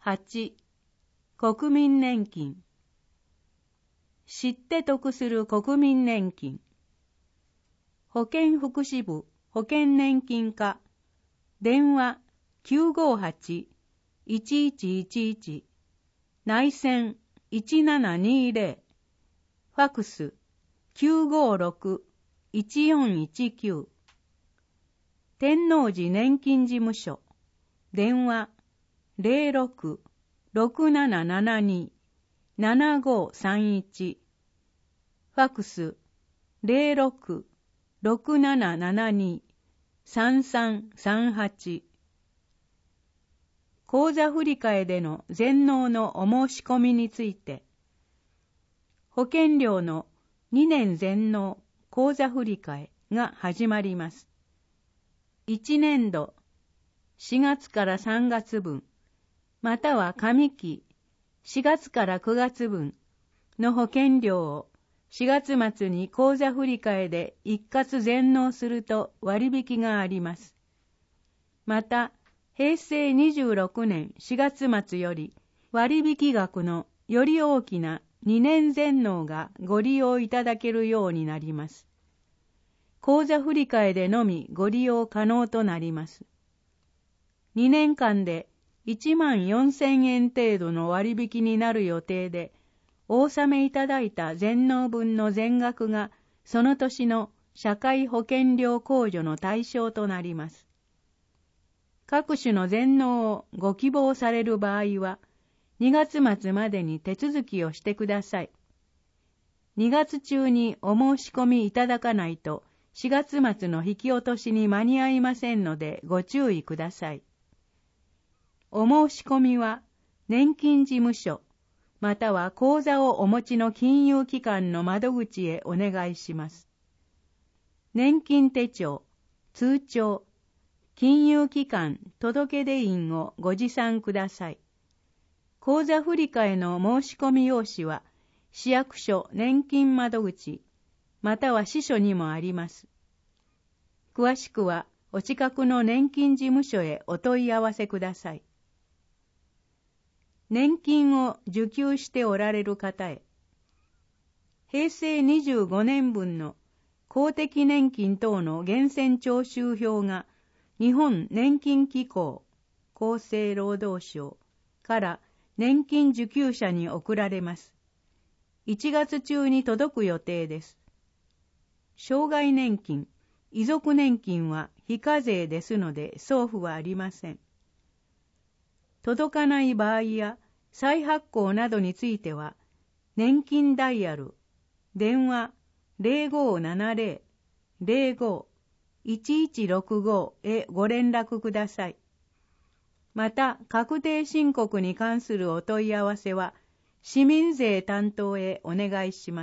8、国民年金。知って得する国民年金。保健福祉部保険年金課。電話958-1111。内線1720。ファクス956-1419。天王寺年金事務所。電話06-6772-7531。ファクス06-6772-3338。口座振替での全納のお申し込みについて、保険料の2年全納口座振替が始まります。1年度4月から3月分、または上期4月から9月分の保険料を4月末に口座振替で一括全納すると割引があります。また、平成26年4月末より割引額のより大きな2年全納がご利用いただけるようになります。口座振替でのみご利用可能となります。2年間で14,000円程度の割引になる予定で、お納めいただいた全納分の全額がその年の社会保険料控除の対象となります。各種の全納をご希望される場合は、2月末までに手続きをしてください。2月中にお申し込みいただかないと、4月末の引き落としに間に合いませんのでご注意ください。お申し込みは、年金事務所、または口座をお持ちの金融機関の窓口へお願いします。年金手帳、通帳、金融機関届出印をご持参ください。口座振替の申し込み用紙は、市役所年金窓口、または支所にもあります。詳しくは、お近くの年金事務所へお問い合わせください。年金を受給しておられる方へ、平成25年分の公的年金等の源泉徴収票が日本年金機構、厚生労働省から年金受給者に送られます。1月中に届く予定です。障害年金、遺族年金は非課税ですので送付はありません。届かない場合や再発行などについては、年金ダイヤル、電話0570-05-1165へご連絡ください。また、確定申告に関するお問い合わせは、市民税担当へお願いします。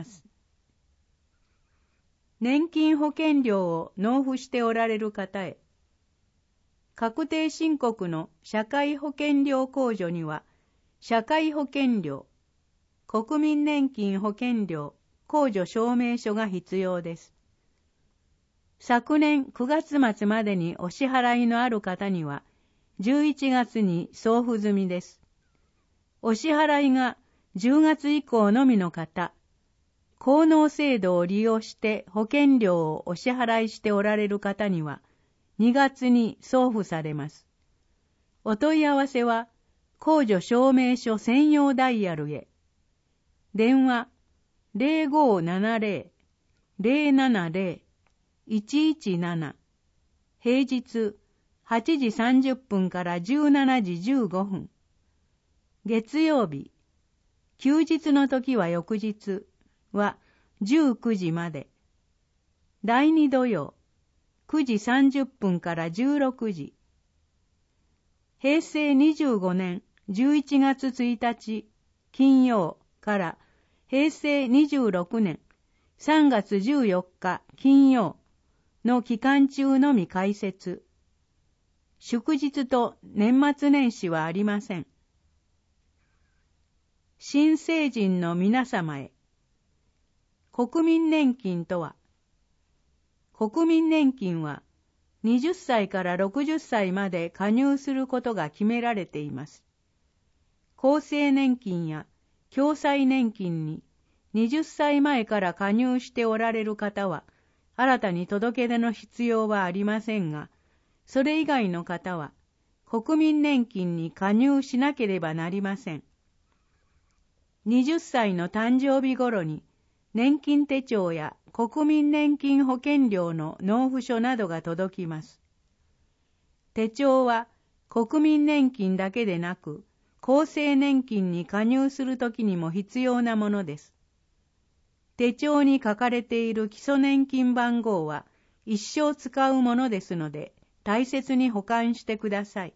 年金保険料を納付しておられる方へ、確定申告の社会保険料控除には、社会保険料、国民年金保険料控除証明書が必要です。昨年9月末までにお支払いのある方には、11月に送付済みです。お支払いが10月以降のみの方、高納制度を利用して保険料をお支払いしておられる方には、2月に送付されます。お問い合わせは、控除証明書専用ダイヤルへ。電話0570-070-117。平日8時30分から17時15分。月曜日、休日の時は翌日は19時まで。第2土曜、9時30分から16時。平成25年11月1日金曜から平成26年3月14日金曜の期間中のみ開設。祝日と年末年始はありません。新成人の皆様へ。国民年金とは、国民年金は20歳から60歳まで加入することが決められています。 厚生年金や共済年金に20歳前から加入しておられる方は、新たに届け出の必要はありませんが、それ以外の方は、国民年金に加入しなければなりません。20歳の誕生日頃に、年金手帳や国民年金保険料の納付書などが届きます。手帳は国民年金だけでなく、厚生年金に加入するときにも必要なものです。手帳に書かれている基礎年金番号は一生使うものですので、大切に保管してください。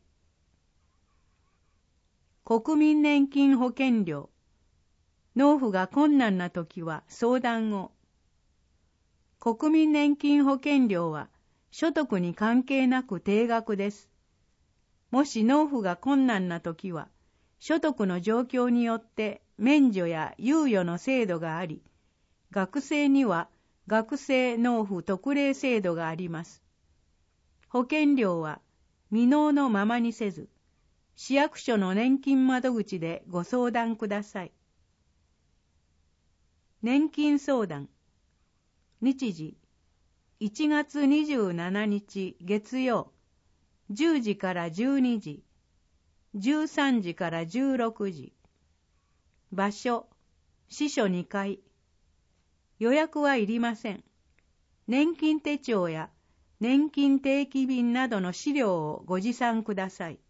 国民年金保険料。納付が困難なときは相談を。国民年金保険料は所得に関係なく定額です。もし納付が困難なときは、所得の状況によって免除や猶予の制度があり、学生には学生納付特例制度があります。保険料は未納のままにせず、市役所の年金窓口でご相談ください。年金相談。日時、1月27日月曜、10時から12時、13時から16時。場所、支所2階。予約はいりません。年金手帳や年金定期便などの資料をご持参ください。